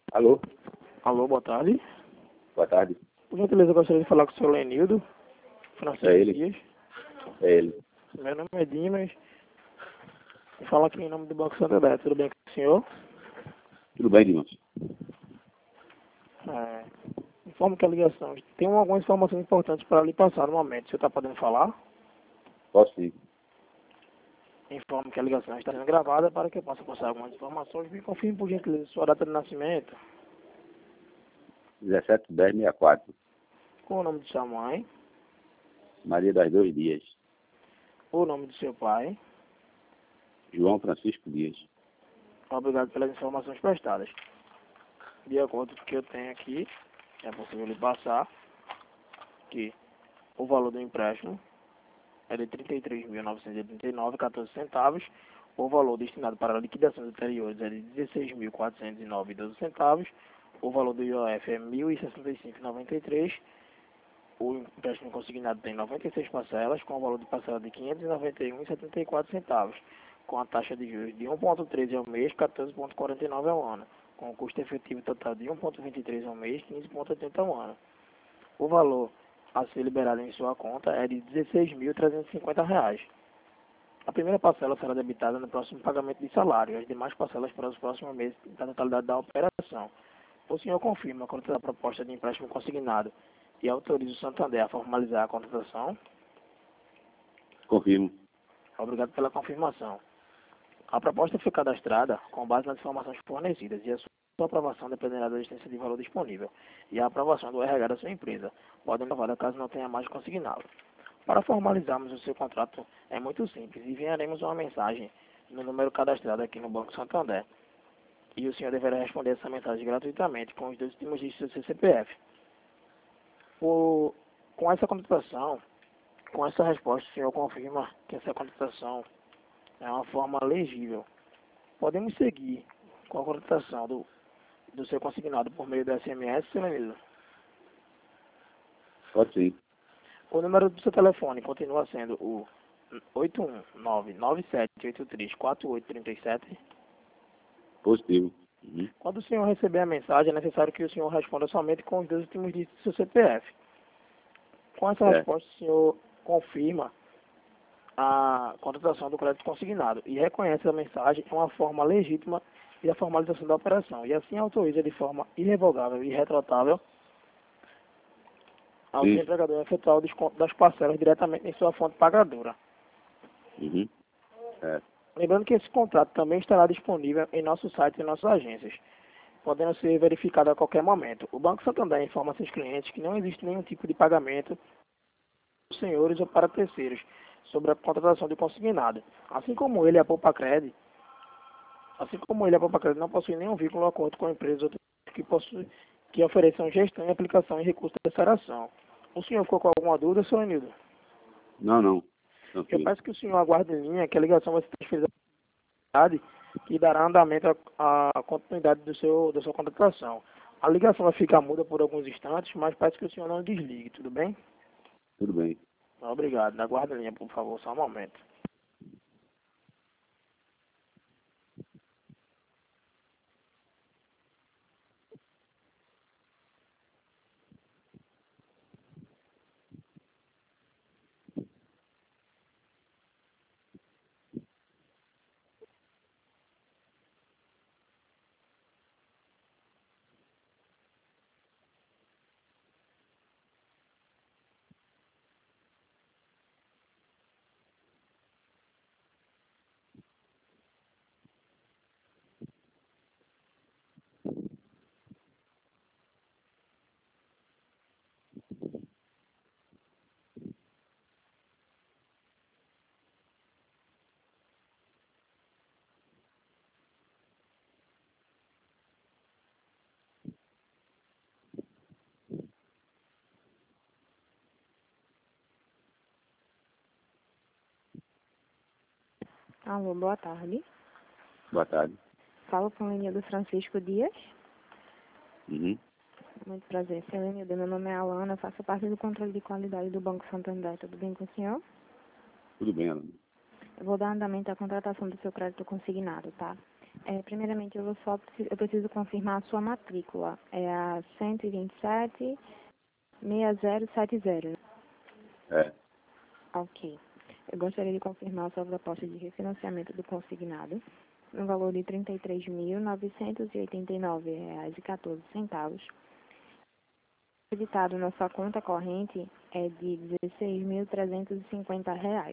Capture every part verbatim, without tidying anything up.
Alô, Alô, boa tarde. boa tarde. Por gentileza, eu gostaria de falar com o senhor Lenildo Francisco É ele? Dias. É ele. Meu nome é Dimas. E falo aqui em nome do Banco Santander. Tudo bem com o senhor? Tudo bem, Dimas? É, informo que a ligação. Tem algumas informações importantes para lhe passar no momento. O senhor está podendo falar? Posso sim. Informo que a ligação está sendo gravada para que eu possa passar algumas informações. Me confirme, por gentileza, sua data de nascimento, dezessete, dez, sessenta e quatro. com o nome de sua mãe, Maria das Dores Dias. o nome do seu pai. João Francisco Dias. Obrigado pelas informações prestadas. De acordo com o que eu tenho aqui, é possível lhe passar que o valor do empréstimo é de trinta e três mil novecentos e oitenta e nove reais e quatorze centavos. O valor destinado para liquidações anteriores é de dezesseis mil quatrocentos e nove reais e doze centavos. O valor do I O F é mil e sessenta e cinco reais e noventa e três centavos. O empréstimo consignado tem noventa e seis parcelas, com o valor de parcela de quinhentos e noventa e um reais e setenta e quatro centavos, com a taxa de juros de um vírgula treze ao mês, quatorze vírgula quarenta e nove ao ano, com o custo efetivo total de um vírgula vinte e três ao mês, quinze vírgula oitenta ao ano. O valor a ser liberado em sua conta é de dezesseis mil trezentos e cinquenta reais. A primeira parcela será debitada no próximo pagamento de salário, e as demais parcelas para os próximos meses da totalidade da operação. O senhor confirma quanto à proposta de empréstimo consignado e autoriza o Santander a formalizar a contratação? Confirmo. Obrigado pela confirmação. A proposta foi cadastrada com base nas informações fornecidas e a sua aprovação dependerá da existência de valor disponível e a aprovação do R H da sua empresa, podem levar caso não tenha mais consignado. Para formalizarmos o seu contrato é muito simples. Enviaremos uma mensagem no número cadastrado aqui no Banco Santander. E o senhor deverá responder essa mensagem gratuitamente com os dois últimos dígitos do seu C P F. O, com essa contratação, com essa resposta, o senhor confirma que essa contratação é uma forma legível. Podemos seguir com a contratação do, do seu consignado por meio do S M S, seu Lenildo. Pode sim. O número do seu telefone continua sendo o oito um nove nove sete oito três quatro oito três sete. Positivo. Uhum. Quando o senhor receber a mensagem, é necessário que o senhor responda somente com os dois últimos dígitos do seu C P F. Com essa Certo. resposta, o senhor confirma a contratação do crédito consignado e reconhece a mensagem como uma forma legítima de a formalização da operação, e assim autoriza de forma irrevogável e irretratável ao Sim. desempregador a efetuar o desconto das parcelas diretamente em sua fonte pagadora. Uhum. Certo. Lembrando que esse contrato também estará disponível em nosso site e em nossas agências, podendo ser verificado a qualquer momento. O Banco Santander informa a seus clientes que não existe nenhum tipo de pagamento para senhores ou para terceiros sobre a contratação de consignado. Assim como ele, a Poupa Cred, assim como ele, a Poupa Cred não possui nenhum vínculo ou acordo com empresas ou outras que, possui, que ofereçam gestão e aplicação em recursos de terceiração. O senhor ficou com alguma dúvida, senhor Nildo? Não, não. Eu Tranquilo. peço que o senhor aguarde em linha, que a ligação vai ser transferida à cidade, que dará andamento à à continuidade do seu, da sua contratação. A ligação vai ficar muda por alguns instantes, mas peço que o senhor não desligue, tudo bem? Tudo bem. Obrigado. Aguarde em linha, por favor, só um momento. Alô, boa tarde. Boa tarde. Falo com Lenildo Francisco Dias. Uhum. Muito prazer, senhor Lenildo. Meu nome é Alana, faço parte do controle de qualidade do Banco Santander. Tudo bem com o senhor? Tudo bem, Alana. Eu vou dar andamento à contratação do seu crédito consignado, tá? É, primeiramente, eu, vou só, preciso- eu preciso confirmar a sua matrícula. É a cento e vinte e sete, seis zero sete zero. É. Ok. Eu gostaria de confirmar a sua proposta de refinanciamento do consignado no valor de trinta e três mil, novecentos e oitenta e nove reais e quatorze centavos. Acreditado na sua conta corrente é de dezesseis mil, trezentos e cinquenta reais.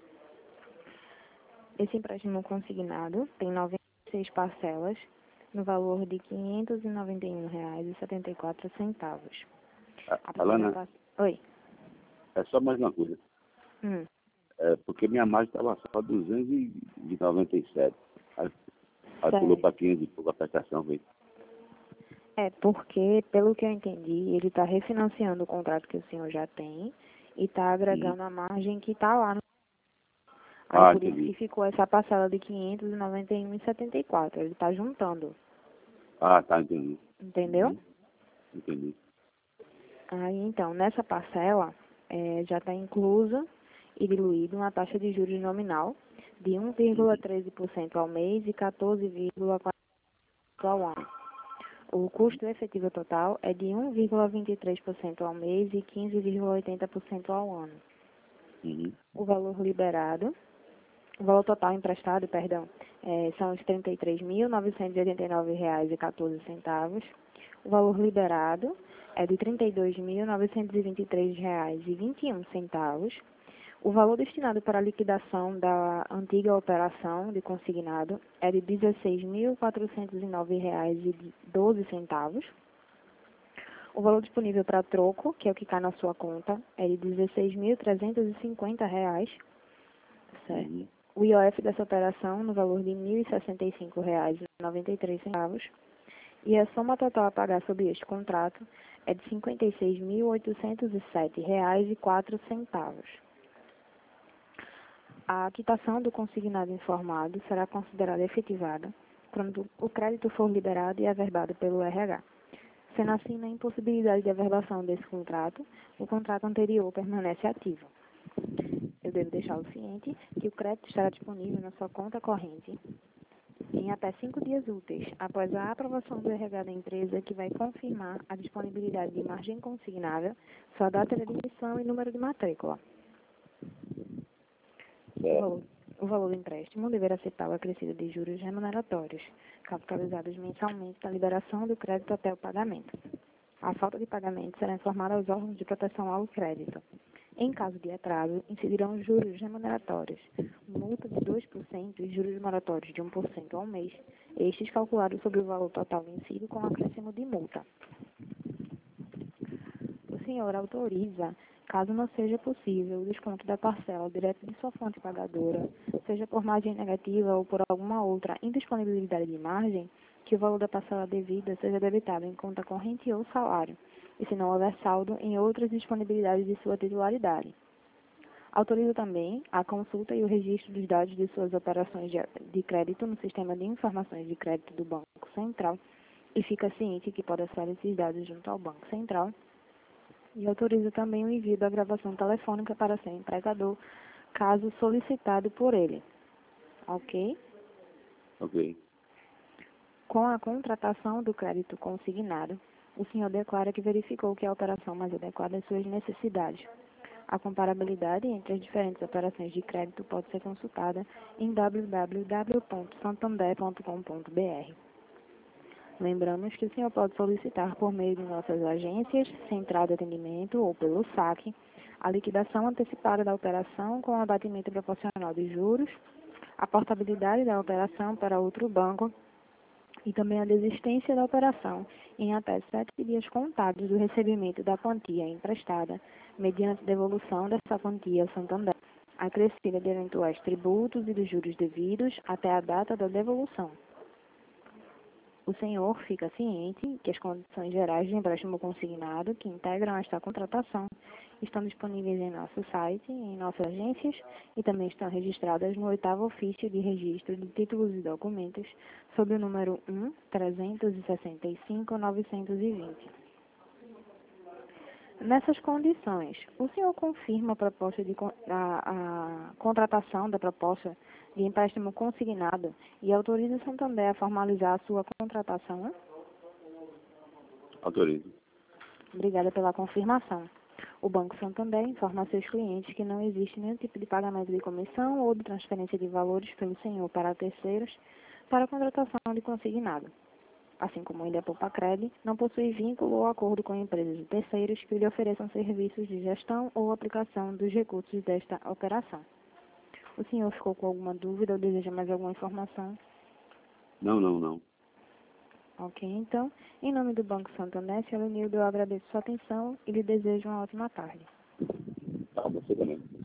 Esse empréstimo consignado tem noventa e seis parcelas no valor de quinhentos e noventa e um reais e setenta e quatro centavos. A- A primeira Alana, par... Oi. é só mais uma coisa. Hum. É, porque minha margem estava só duzentos e noventa e sete. Aí, aí pulou Certo. para quinhentos e pouco a prestação, veio. É porque, pelo que eu entendi, ele está refinanciando o contrato que o senhor já tem e está Uhum. agregando a margem que está lá. No... Aí Ah, por isso entendi. que ficou essa parcela de quinhentos e noventa e um reais e setenta e quatro. Ele está juntando, Ah, tá, entendi. entendeu? Uhum. Entendi. Aí então, nessa parcela eh, já está inclusa e diluído uma taxa de juros nominal de um vírgula treze por cento ao mês e quatorze vírgula quatro por cento ao ano. O custo efetivo total é de um vírgula vinte e três por cento ao mês e quinze vírgula oitenta por cento ao ano. Uhum. O valor liberado, o valor total emprestado, perdão, eh, são os trinta e três mil, novecentos e oitenta e nove reais e quatorze centavos. O valor liberado é de trinta e dois mil, novecentos e vinte e três reais e vinte e um centavos. O valor destinado para a liquidação da antiga operação de consignado é de dezesseis mil, quatrocentos e nove reais e doze centavos. O valor disponível para troco, que é o que cai na sua conta, é de dezesseis mil, trezentos e cinquenta reais. Certo. Uhum. O I O F dessa operação no valor de mil e sessenta e cinco reais e noventa e três centavos. E a soma total a pagar sobre este contrato é de cinquenta e seis mil, oitocentos e sete reais e quatro centavos. A quitação do consignado informado será considerada efetivada quando o crédito for liberado e averbado pelo R H. Sendo assim, na impossibilidade de averbação desse contrato, o contrato anterior permanece ativo. Eu devo deixá-lo ciente que o crédito estará disponível na sua conta corrente em até cinco dias úteis, após a aprovação do R H da empresa, que vai confirmar a disponibilidade de margem consignável, sua data de emissão e número de matrícula. O Certo. valor, o valor do empréstimo deverá ser pago acrescido de juros remuneratórios, capitalizados mensalmente da liberação do crédito até o pagamento. A falta de pagamento será informada aos órgãos de proteção ao crédito. Em caso de atraso, incidirão juros remuneratórios, multa de dois por cento e juros moratórios de um por cento ao mês, estes calculados sobre o valor total vencido com acréscimo de multa. O senhor autoriza, caso não seja possível, o desconto da parcela direto de sua fonte pagadora, seja por margem negativa ou por alguma outra indisponibilidade de margem, que o valor da parcela devida seja debitado em conta corrente ou salário, e se não houver saldo, em outras disponibilidades de sua titularidade. Autoriza também a consulta e o registro dos dados de suas operações de de crédito no Sistema de Informações de Crédito do Banco Central e fica ciente que pode acessar esses dados junto ao Banco Central. E autoriza também o envio da gravação telefônica para seu empregador, caso solicitado por ele. Ok? Ok. Com a contratação do crédito consignado, o senhor declara que verificou que é a operação mais adequada às suas necessidades. A comparabilidade entre as diferentes operações de crédito pode ser consultada em w w w ponto santander ponto com ponto b r. Lembramos que o senhor pode solicitar por meio de nossas agências, central de atendimento ou pelo saque, a liquidação antecipada da operação com abatimento proporcional de juros, a portabilidade da operação para outro banco e também a desistência da operação em até sete dias contados do recebimento da quantia emprestada, mediante devolução dessa quantia ao Santander, acrescida de eventuais tributos e dos juros devidos até a data da devolução. O senhor fica ciente que as condições gerais de empréstimo consignado que integram esta contratação estão disponíveis em nosso site, em nossas agências e também estão registradas no oitavo ofício de registro de títulos e documentos sob o número um, trezentos e sessenta e cinco, novecentos e vinte. Nessas condições, o senhor confirma a proposta de con- a, a contratação da proposta de empréstimo consignado e autoriza o Santander a formalizar a sua contratação? Autorizo. Obrigada pela confirmação. O Banco Santander informa a seus clientes que não existe nenhum tipo de pagamento de comissão ou de transferência de valores pelo senhor para terceiros para a contratação de consignado. Assim como ele, a Poupa-Cred, não possui vínculo ou acordo com empresas de terceiros que lhe ofereçam serviços de gestão ou aplicação dos recursos desta operação. O senhor ficou com alguma dúvida ou deseja mais alguma informação? Não, não, não. Ok, então, em nome do Banco Santander, senhor Nildo, eu agradeço sua atenção e lhe desejo uma ótima tarde. Tá, você também.